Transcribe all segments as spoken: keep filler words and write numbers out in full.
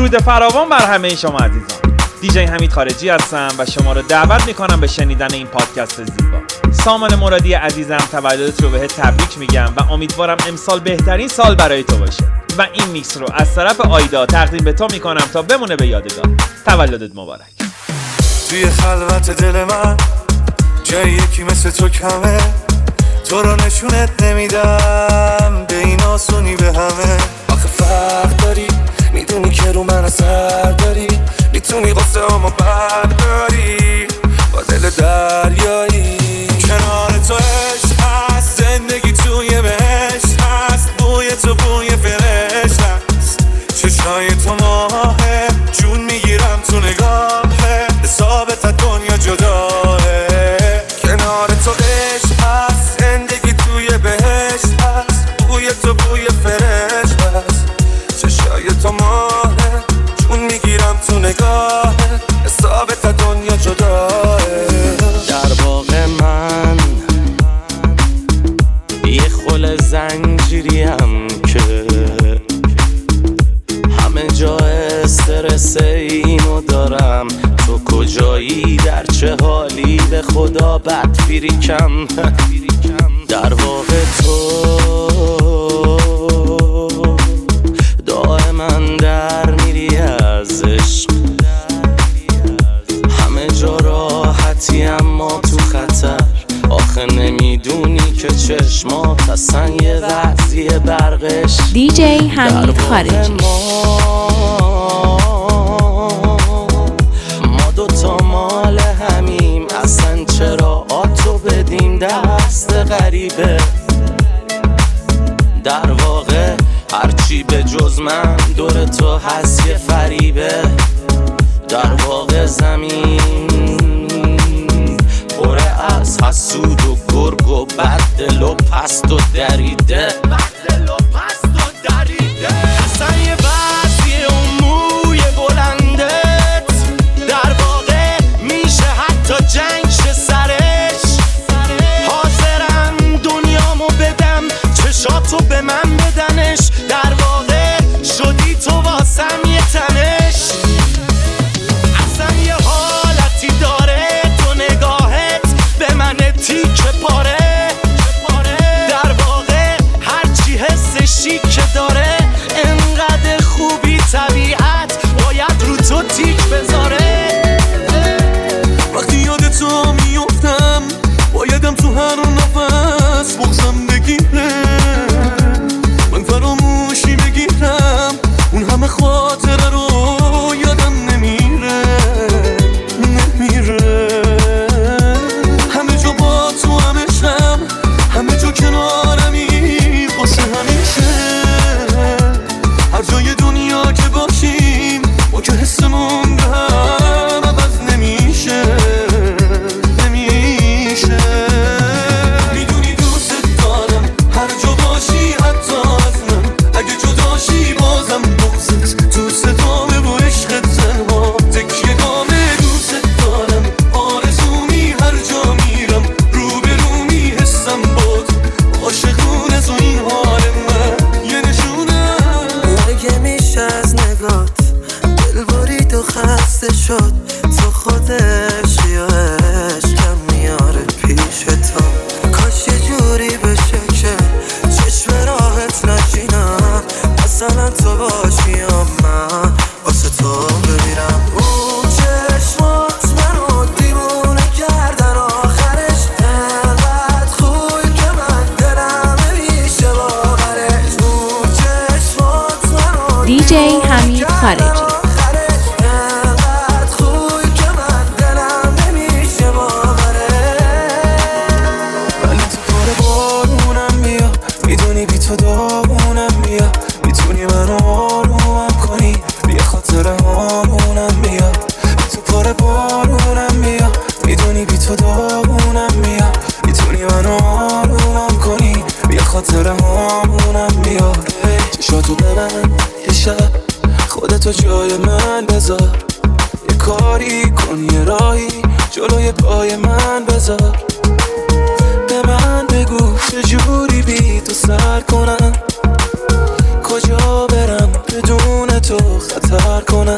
درود فراوان بر همه شما عزیزان. دیجی حمید خارجی هستم و شما رو دعوت میکنم به شنیدن این پادکست زیبا. سامان مرادی عزیزم، تولدت رو بهت تبریک میگم و امیدوارم امسال بهترین سال برای تو باشه و این میکس رو از طرف آیدا تقدیم به تو میکنم تا بمونه به یادگار. تولدت مبارک. توی خلوت دل من جای یکی مثل تو کمه، تو رو نشونت نمیدم به این آسونی به همه. آخه فرق داری، میدونی که رو من اثر داری، میتونی قصه همو برداری با دل دریایی. کنار تو عشق هست، زندگی توی بهشت هست، بوی تو بوی فرشت هست، چشای تو ماهه، جون میگیرم تو نگاهه، حسابت دنیا جداه. کنار تو عشق هست، زندگی توی بهشت هست، بوی تو بوی فرشت هست، چشای تو ماهه، جون میگیرم تو نگاهه، حسابت دنیا جداه. در واقع من یه خل زنجیریم که همه جا استرس اینو دارم، تو کجایی، در چه حالی، به خدا بد فیریکم. در واقع تو دائما در میری از عشق، همه جا راحتی اما تو خطر. آخه نمیدونی که چشمات اصلا یه وضعیه برقش. دیجی حمید خارجی. ما دوتا مال همیم، اصلا چرا آتو بدیم دست غریبه. در واقع هرچی به جز من دور تو هست یه فریبه. در واقع زمین پره از حسود و گرگ و بد دل و پست و دریده. اصلا یه وضعیه اون موی بلندت، در واقع میشه حتی جنگ شه سرش. حاضرم دنیامو بدم، چشاتو به من بدنش، در واقع شدی تو واسم یه تنش. اصلا یه حالتی داره تو نگاهت به من تیکه پاره. در واقع هرچی حسشی که داره، انقدر خوبی طبیعت باید رو تو تیک بذاره. وقتی یاد تو میفتم بایدم تو هر نفس بغزم بگیره، من فراموشی بگیرم اون همه خاطره رو یادم نمیره نمیره. همه جا با تو همشم، همه جا کنارمی واسه همیشه. هر جای دنیا که باشیم ما که حسمون به هم عوض نمیشه نمیشه. میدونی دوست دارم هر جا باشی، حتی از من اگه جداشی بازم بغزت تو صدامه و عشقت تنها تکیه گامه. دوست دارم آرزومی، هر جا میرم رو به رو میحسم باد عاشقونه تو این حال من یه نشونم. اگه میشه از نگات دل برید و خسته شد، تو خودش یا عشقم میاره پیش تو. کاش یه جوری بشه که چشم راحت نشینم، مثلا تو باشی یا من واسه تو بمیرم. اون چشمات منو دیوونه کردن، آخرش انقدر خوبی که من دلم نمیشه باورش. اون چشمات منو دیجی حمید خارجی. تو داغونم بیا، میتونی منو آرومم کنی، بیا خاطر همونم بیا. تو پاره بارونم بیا، میدونی بی تو داغونم بیا، میتونی منو آرومم کنی، بیا خاطر همونم بیا. چشاتو به من یه شب، خودتو جای من بذار، یه کاری کن یه راهی جلوی پای من بذار. به من بگو چجوری بی تو سر کنم، کجا برم بدون تو خطر کنم.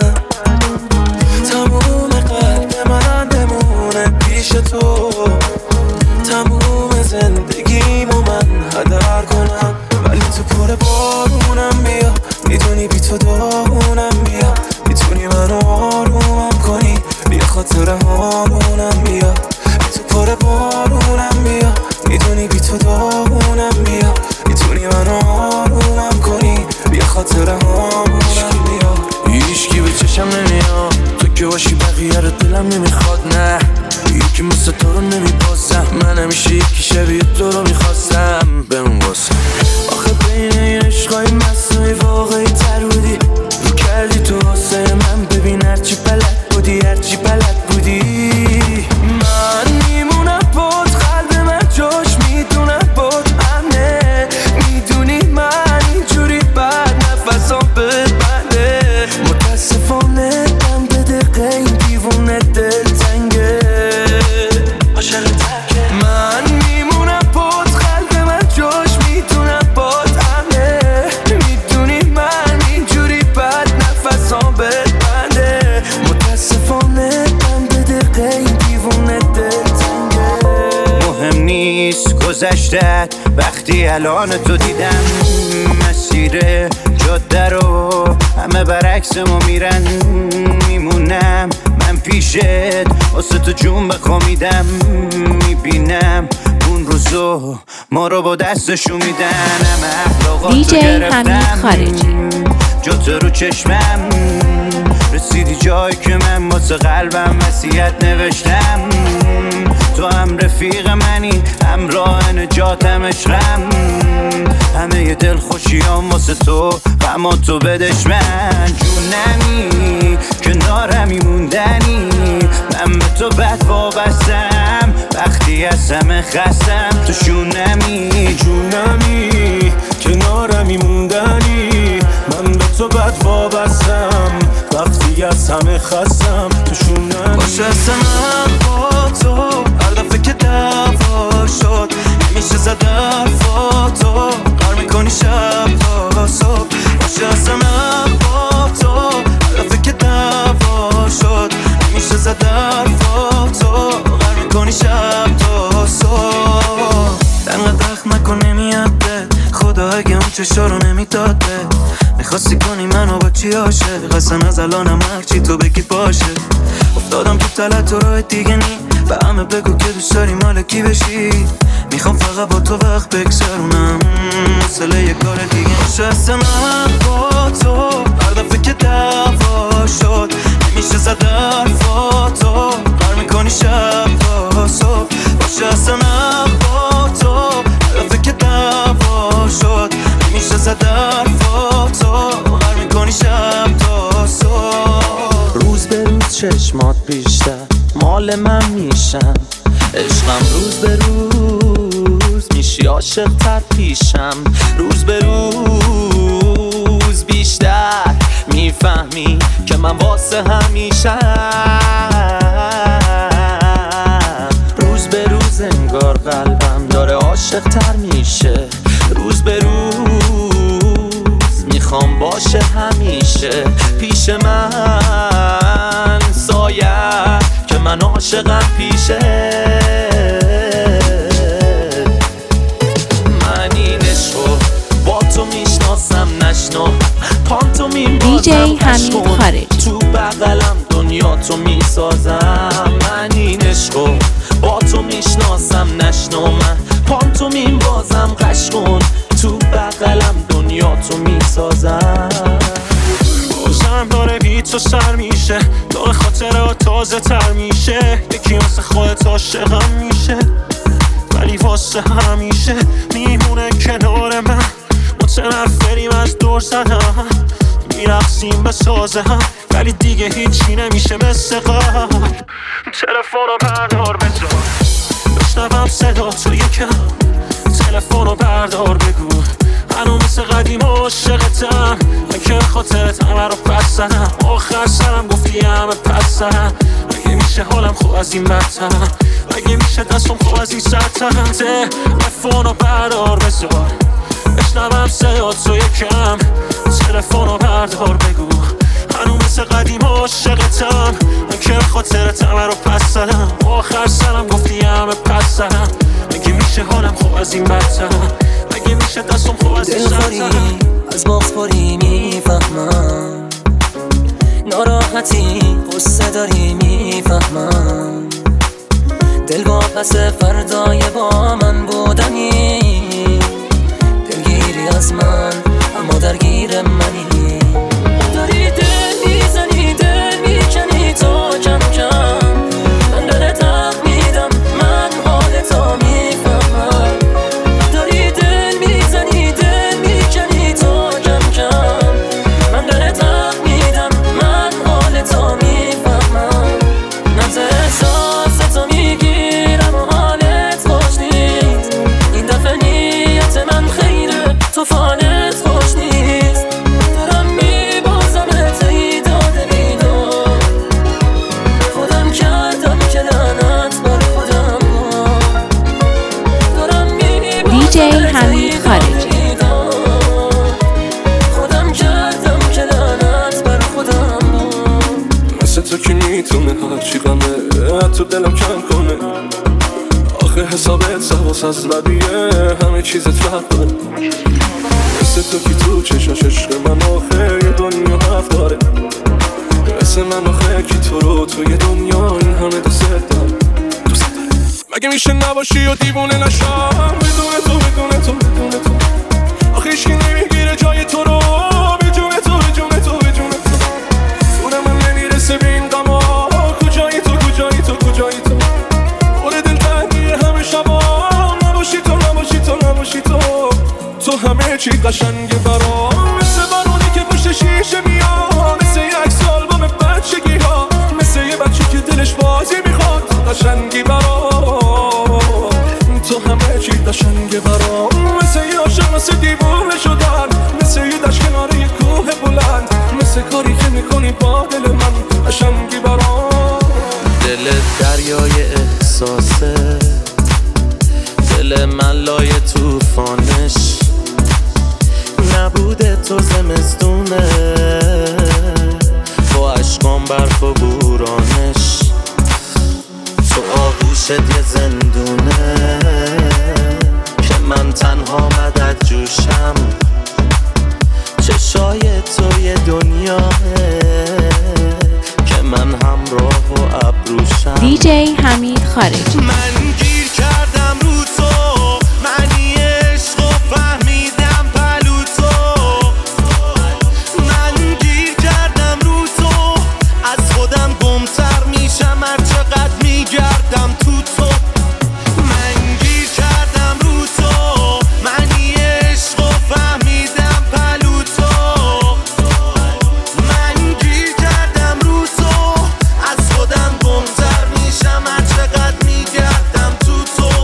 بد وقتی الان تو دیدم. مسیر جاده رو همه برعکس ما میرن، میمونم من پیشت واسه تو جون بخوامیدم. میبینم اون روزو ما رو با دستشون میدن. همه اخلاقاتو گرفتم جات رو چشمم، رسیدی جایی که من واسه قلبم وصیت نوشتم. تو هم رفیق منی، همراه نجاتم، عشقم. همه ی دل خوشیام واسه تو، غما تو بدش من. جونمی کنارمی موندنی، من به تو بد وابستم وقتی از همه خستم. تو شونمی جونمی کنارمی موندنی، من به تو بد وابستم وقتی از همه خستم. تو شونمی باشه اصلا من با تو هر دفعه که دعوا شد میشه زد حرفاتو غر میکنی شب تا صبح. باشه اصلا من با تو هر دفعه که دعوا شد میشه زد حرفاتو غر میکنی شب تا صبح. دنقه دخم نکن نمیاده خدا اگه اون چشا رو نمیداده. میخواستی کنی منو با چی عاشق، اصلا از الانم هرچی تو بگی باشه. افتادم تو تلت تو راه دیگه نی، به همه بگو که دوست داری مال کی بشی. میخوام فقط با تو وقت بگذرونم، مسئله یه کار دیگه باشه. اصلا من با تو هر دفعه که دعوا شد میشه زد حرفاتو غر میکنی شب تا صبح. باشه اصلا من با تو هر دفعه که دعوا شد میشه زد حرفاتو غر میکنی شب تا صبح. روز به روز چشمات بیشتر مال من میشن، عشقم روز به روز میشی عاشق تر پیشم. روز به روز بیشتر میفهمی که من واسه همیشه. روز به روز انگار قلبم داره عاشق تر میشه. روز به روز میخوام باشه همیشه پیش من سایه که من عاشقم پیشه. من این عشقو با تو میشناسم نشنا پانتو میبازم حمید خارجی تو بغلم دنیا تو میسازم. من این عشقو با تو میشناسم نشنا من پانتو میبازم قشقون تو بغلم دنیا تو میسازم. بازم داره بی تو سر میشه، داره خاطره تازه تر میشه. یکی واسه خودت عاشقم میشه ولی واسه همیشه میمونه کنار من. متنفریم از دور زدم، میرقصیم به سازه هم ولی دیگه هیچی نمیشه مثل قبل. تلفن رو بردار بذار بشنوم صدا تو یکم، تلفن رو بردار بگو هنو مثل قدیم عاشقتم. من که خاطرت همه رو پس زدم، آخر سرم گفتی همه پس زدم. اگه میشه حالم خوب از این بدترم، اگه میشه دستم خوب از این سرترم. تلفن رو بردار بذار بشنوم صدا تو یکم، تلفن رو بردار بگو هنو مثل قدیم عاشقتم. من که خاطرت همه رو پس زدم، آخر سرم گفتی همه پس زدم. اگه میشه حالم خوب از این بدترم، اگه میشه دستم خوب از این سرترم. از باخباری میفهمم، ناراحتی قصه داری میفهمم. دل با پس فردای با من بودنی، دلگیری از من اما درگیر منی. داری دل میزنی دل میکنی تا کم کم، من دل تق میدم من حال تا میفهمم. داری دل میزنی دل میکنی تا کم کم، من دل تق میدم من حال تا میفهمم. نبض احساس تو میگیرم و حالت خوش نیست، این دفعه نیت من خیره تو فالت خوش نیست. دارم میبازمت ای داده بیدار، خودم کردم که لعنت بر خودم. دارم میبازمت حمید خارجی خودم کردم که لعنت بر خودم. مثل تو که میتونه هرچی غمه تو دلم کم کنه. آخه حسابت سواس از بدیه همه چیزت فرق داره مثل تو کی تو چشاش عشق من آخه یه دنیا حرف داره مثل من آخه کی تو رو توی دنیا این همه دوست داره دوست داره مگه میشه نباشی و دیوونه نشم بدون تو بدون تو بدون تو آخه هیچکی نمیگیره جای تو رو بدون تو بدون تو بدون تو فور من نمیرسه به این غما کجایی تو کجایی تو کجایی تو اور دل تنگی همه شبا نباشی تو نباشی تو نباشی تو تو همه چی قشنگه برام مثل بارونی که پشت شیشه میاد مثل یک سال با بچگی ها مثل یه بچه که دلش بازی میخواد قشنگی برام تو همه چی قشنگه برام مثل یه عاشق مثل دیوونه شدن مثل یه دشت کنار یه کوه بلند مثل کاری که میکنی با دل من قشنگی برام دل دریای احساسه دل من لای توفانش نبوده تو زمستونه با عشقام برف و بورانش تو آغوشت یه زندونه که من تنها مدد جوشم چشای تو یه دنیاه که من همراه و ابروشم دیجی حمید خارجی. من گیر کردم رو تو معنی عشق و فهمیدم پلو تو من گیر کردم رو تو از خودم گمتر میشم هر چقدر میگردم تو تو من گیر کردم رو تو معنی عشق و فهمیدم پلو تو من گیر کردم رو تو از خودم گمتر میشم هر چقدر میگردم تو تو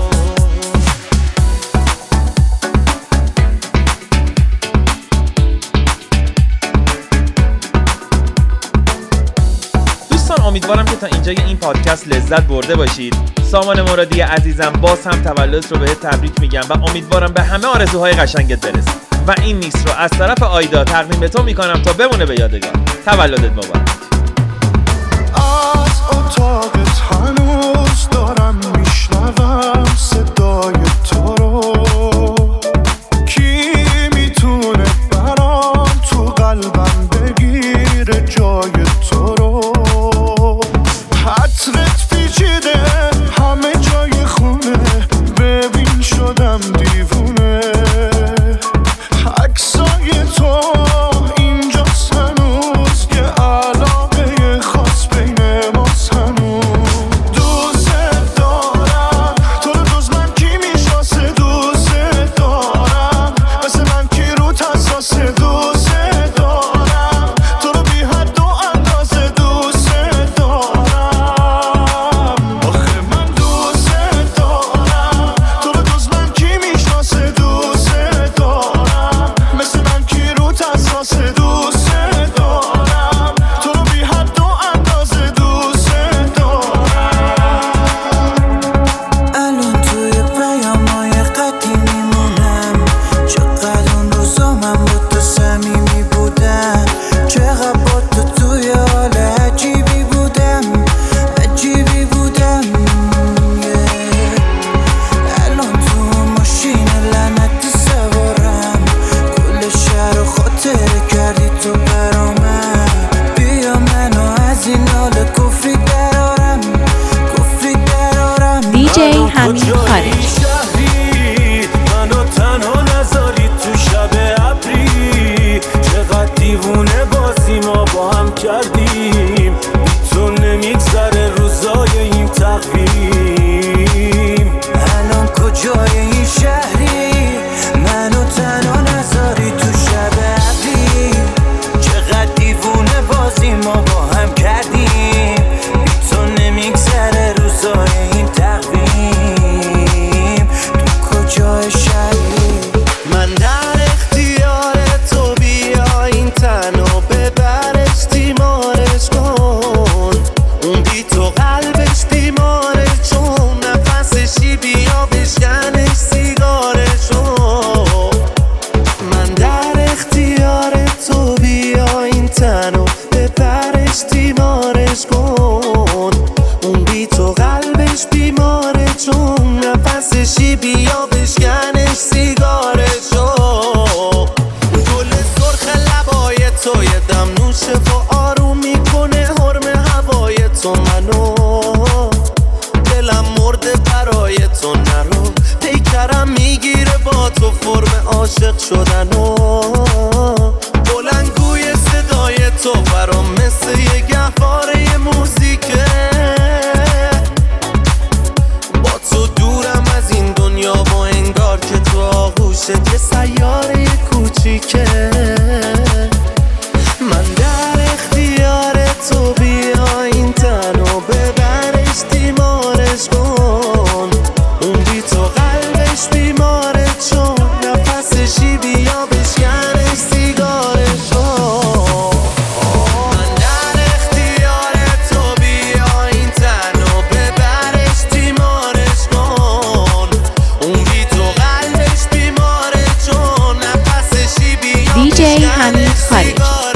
دوستان امیدوارم که تا اینجای این پادکست لذت برده باشید. سامان مرادی عزیزم باز هم تولدت رو بهت تبریک میگم و امیدوارم به همه آرزوهای قشنگت برسی و این میکس رو از طرف آیدا تقدیم به تو میکنم تا بمونه به یادگار. تولدت مبارک. از اتاقت هنوز دارم میشنوم صدای تو رو کی میتونه برام تو قلبم بگیره جای تو رو حترت پیچیده همه جای خونه ببین شدم دیوونه عکسای تو اینجاست هنوز که علاقه خاص بین ماست هنوز دوست دارم تو رو جز من کی میشناسه دوست دارم مثل من کی رو حساسه دوست دارم تو رو بی حد و اندازه دوست دارم آخه من دوست دارم تو رو جز من کی میشناسه دوست عاشق شدن و بلندگوی صدای تو برام مثل یه گهواره موزیکه. با تو دورم از این دنیا و انگار که تو آغوشت یه سیاره کوچیکه. من در اختیار تو، بیا این تن و ببرش تیمارش کن. اون بی تو قلبش بیماره چون نفسشی، بیا بشکنش سیگارش کن. من در اختیار تو، بیا این تن و ببرش تیمارش کن. اون بی تو قلبش بیماره چون نفسشی، بیا دی جی حمید خارجی.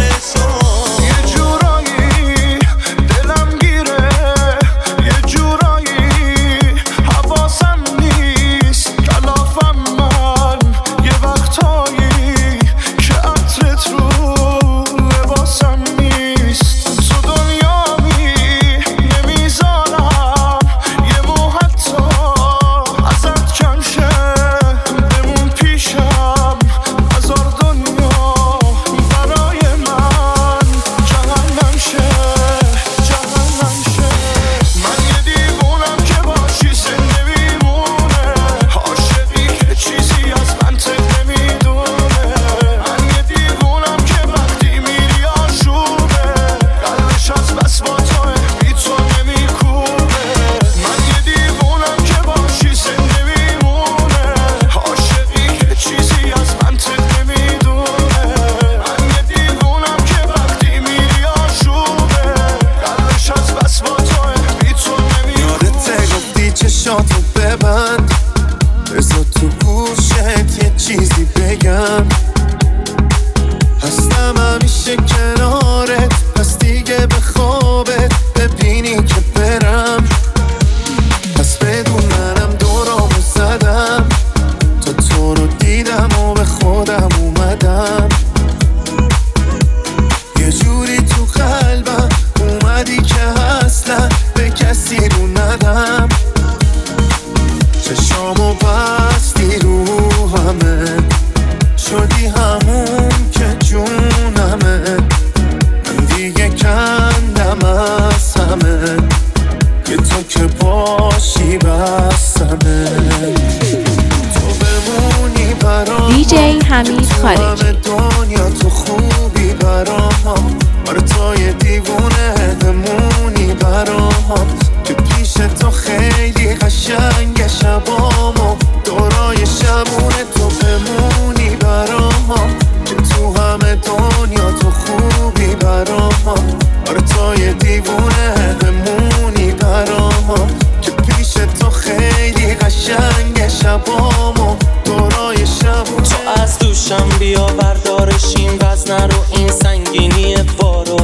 دی جی حمید خارجی. دنیا تو خوبی برام، آره تو یه دیوونه بمونی برام. که پیش تو خیلی قشنگ شبام و دورای شبونه تو بمونی برام. که تو همه دنیا تو خوبی برام، آره تو یه دیوونه بمونی برام. که پیش تو خیلی قشنگ شبام و دورای شبونه. تو از دوشم بیا بردارش این وزن رو، این سنگینی بارو،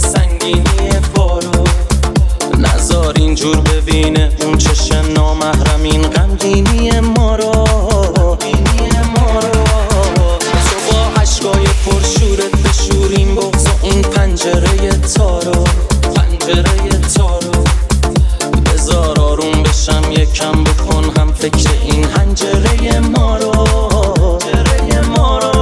سنگینی بارو. نذار اینجور ببینه اون چش نامحرم این غمگینی ما رو، غمگینی ما رو. تو با عشقای پرشورت بشور این بغض و این پنجره تارو، پنجره تارو. بذار آروم بشم یکم بکن هم فکر این حنجره ما رو، حنجره ما رو.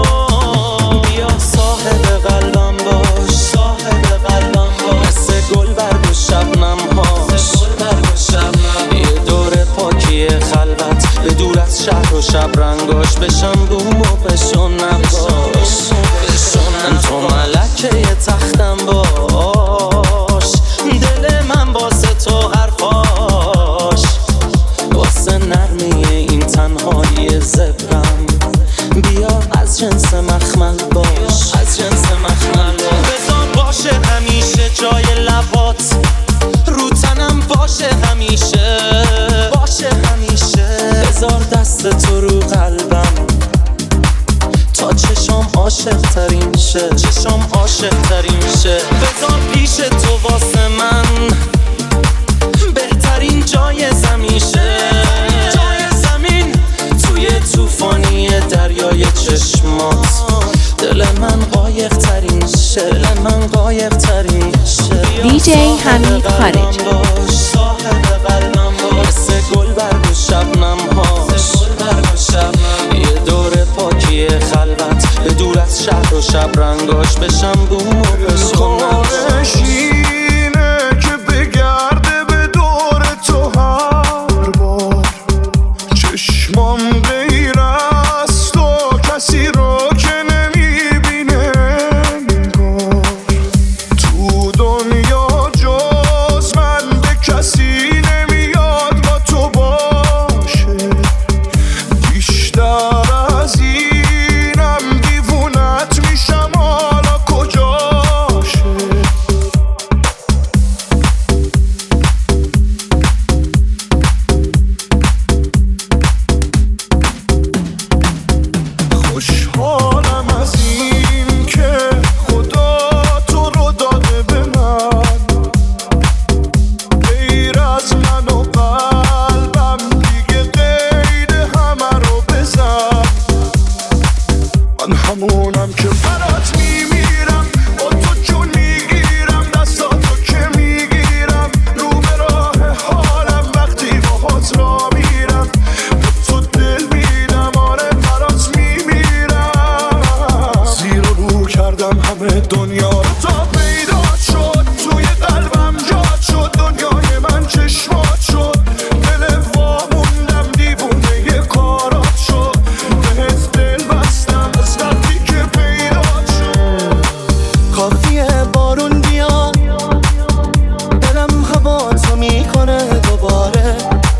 بیا صاحب قلبم باش، صاحب قلبم باش. مثل گل برگ و شبنم هاش، گل برگ و شبنم. یه دور پاکی خلوت به دور از شهر و شب رنگاش. بشم بوم و بشون نباش، بشون تو ملکه یه تختم باش. دل من واسه تو حرفاش، واسه نرمی این تنهایی زبرم. بیا از جنس مخمل باش، از جنس مخمل باش. بذار باشه همیشه جای لبات، رو تنم باشه همیشه، باشه همیشه. بذار دست تو رو قلبم تا چشم عاشق ترین شه، چشم عاشق ترین شه. بذار پیش تو واسه من بهترین جای زمین شه، جای زمین. توی طوفانی دریای چشمات دل من قایق ترین شه، دل من قایق ترین شه. دی جی حمید خارجی. صاحب قلبم باش. مثل گل برگ و شبنم هاش، گل برگ و شبنم. یه دور پاکی خونه خلوت به دور از شهر و شب رنگاش بشم بوم و خواهش اینه که بگرده به دور تو هر بار چشمام غیر از تو کسی رو که نمیبینه انگار تو دنیا جز من به کسی نمیاد با تو باشه بیشتر از اینم دیوونت میشم حالا کجاشه خوشحالم از این که خدا تو رو داده به من غیر از من و قلبم دیگه قید همه رو بزن من همونم که برات میمیرم با تو جون میگیرم دستاتو که میگیرم رو به راه حالم وقتی باهات را میرم به تو دل میدم آره برات میمیرم زیر و رو کردم همه دنیا رو تا پیدا شد توی قلبم جات شد دنیای من چشمات شد دل واموندم دیوونه یه کارات شد بهت دل بستم از وقتی که پیدا شد کافیه بارون بیاد دلم هواتو میکنه دوباره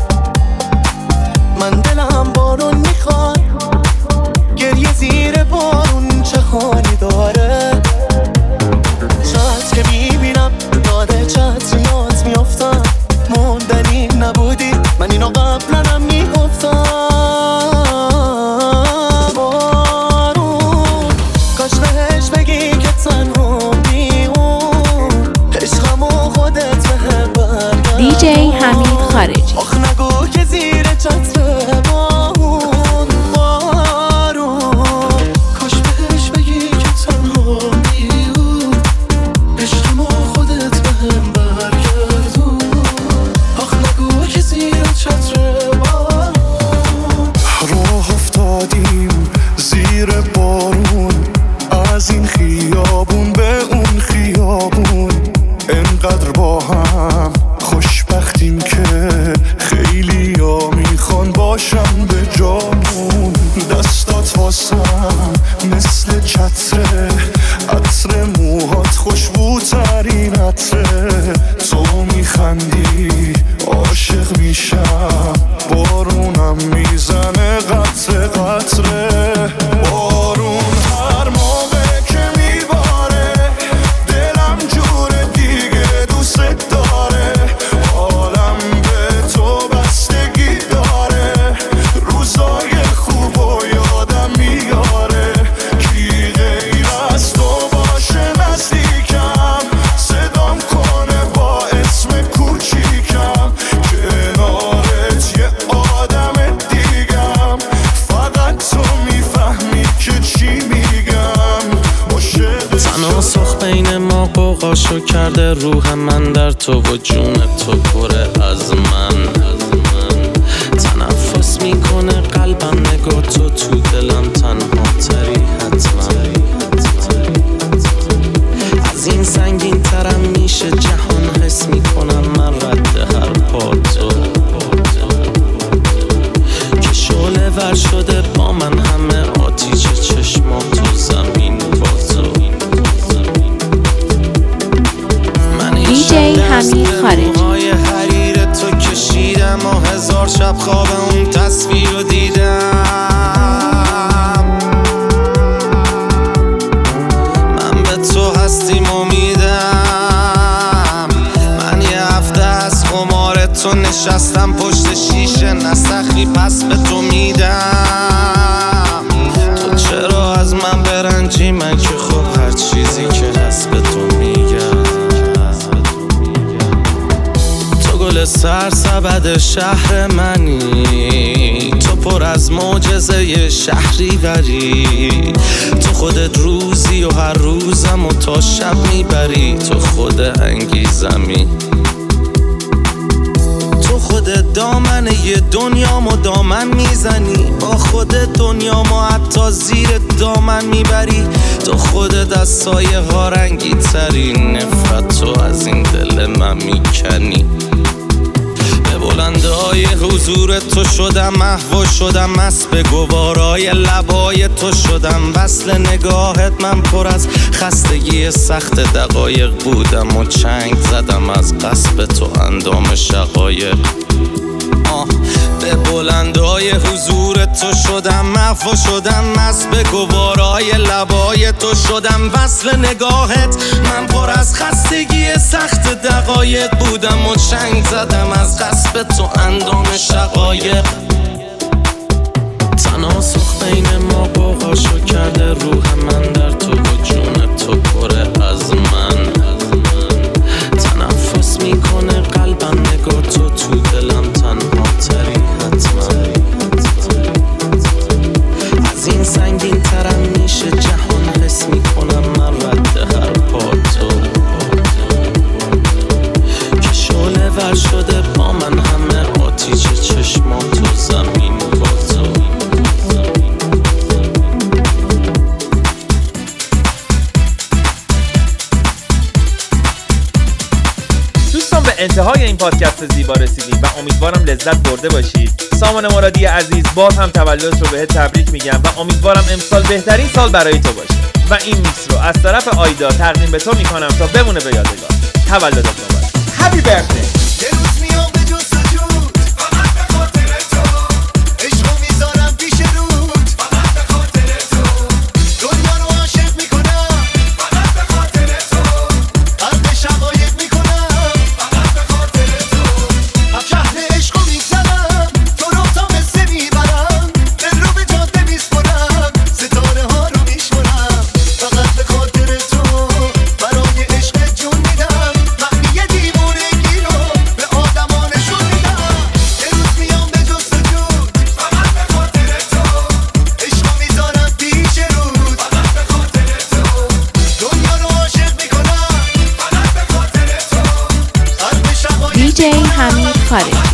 من دلم بارون میخواد گریه زیر بارون چه حالی داره چت که میبینم داده چت یاد میافتم موندنی نبودی من اینو قبلنم میگفتم بارون کاش بهش بگی که تنها میمون عشقمو خودت به برگرد دی جی حمید خارجی. آخ نگو که زیر چتر بارون بارون کاش بهش بگی که تنها میمون عشقمو خودت به برگردون آخ نگو که زیر چتر بارون راه افتادیم زیر بارون از این خیابون به اون خیابون انقدر با هم خوشبختیم که خیلی ها میخوان باشم به جامون دستات واسم مثل چتره عطر موهات خوشبوترین عطره تو میخندی عاشق میشم بارونم میزنه قطره قطره بارون هر موقع که میباره دلم جور دیگه دوست داره حالم به تو بستگی داره روزای خوب و یادم میاره کی غیر از تو باشه نزدیکم صدام کنه با اسم کوچیکم کنارت یه آدم دیگم فقط تو میفهمی که چی میگم عاشق تناسخ بین ما قوقاشو کرده روح من در تو و جون تو پره از من تنفس میکنه قلبم نگاه تو تو دلم تنها تری حتما از این سنگین ترم میشه جهان حس میکنم من رد هر پا تو که شعله ور شده با من همه آتیش چشمات تو زمین با تو دی جی حمید خارجی. موهای حریر تو کشیدم و هزار شب خواب اون تصویر رو دیدم من به تو هستیم امیدم من یه هفته از خمار تو نشستم پشت شیشه نسخی پس به تو میدم تو چرا از من برنجی من که خب هر چیزی که هست به تو میگم تو گل سرسبد شهر منی تو پر از معجزه شهری وری تو خودت روزی و هر روزم و تا شب میبری تو خود انگیزمی تو خود خودت دامنه یه دنیامو دامن میزنی، با خودت دنیامو حتی زیر دامن میبری. تو خودت از سایه ها رنگی تری، نفرت تو از این دل من میکنی. به بلنده های حضور تو شدم محو شدم، مست به گوارای لبای تو شدم. وصل نگاهت من پر از خستگی سخت دقایق بودم و چنگ زدم از قصب تو اندام شقایق. آه به بلندای حضور تو شدم محو شدم، مست به گوارای لبای تو شدم. وصل نگاهت من پر از خستگی سخت دقایق بودم و چنگ زدم از قصب تو اندام شقایق. تناسخ بین ما بغاشو کرده روح من در تو و جون تو پره از من. تنفس میکنه قلبم نگاه تو تو دلم تنها تری حتما. از این سنگین ترم میشه جهان، حس میکنم من رد هر پا تو که شعله ور شده با من همه آتیش چشمات تو زمین با تو. به انتهای این پادکست زیبا رسیدیم و امیدوارم لذت برده باشید. سامان مرادی عزیز، باز هم تولدت رو بهت تبریک میگم و امیدوارم امسال بهترین سال برای تو باشه و این میکس رو از طرف آیدا تقدیم به تو میکنم تا بمونه به یادگار. تولدت مبارک. هپی برثدی. دی جی حمید خارجی.